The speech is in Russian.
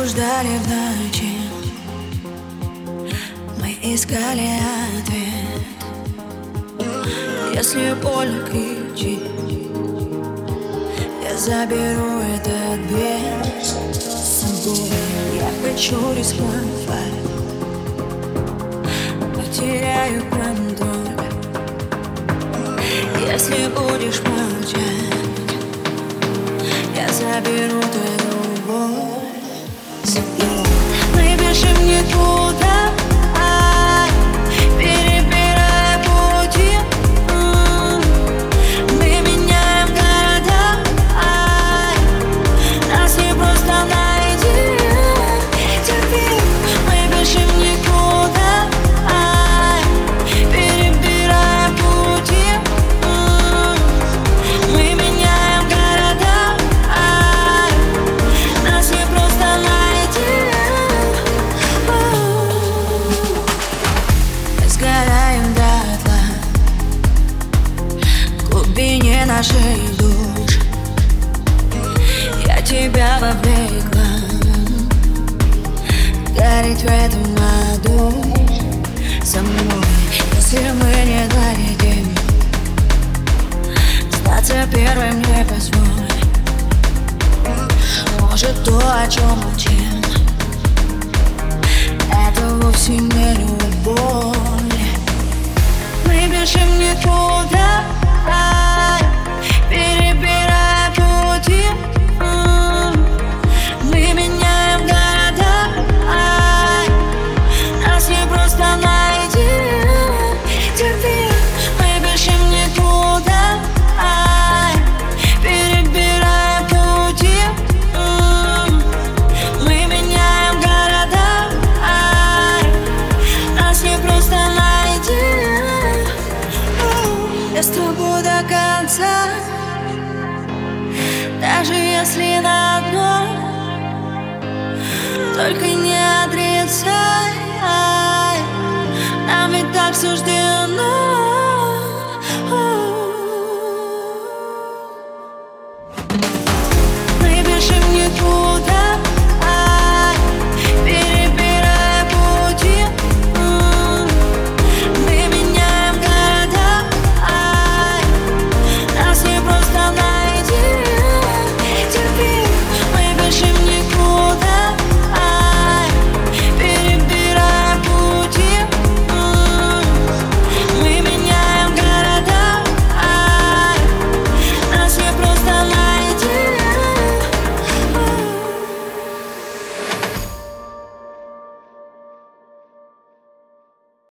блуждали в ночи, мы искали ответ. Если больно, кричи, я заберу этот бед с собой. Я хочу рисковать, потеряю контроль. Если будешь молчать, я заберу твою боль с собой. Мы бежим никуда, перебирая пути. Мы меняем города, нас не просто найти. Мы бежим никуда, перебирая пути. Мы меняем города, нас не просто найти. Мы сгораем дотла в глубине наших душ. Я тебя вовлекла гореть в этом аду со мной. Если мы не долетим, сдаться первым не позволь. Может, то, о чем молчим, это вовсе не любовь. Мы бежим никуда, перебирая пути. Мы меняем города, нас не просто найти. Мы бежим никуда, перебирая пути. Мы меняем города, нас не просто найти. Я с тобой до конца, даже если на дно. Только не отрицай.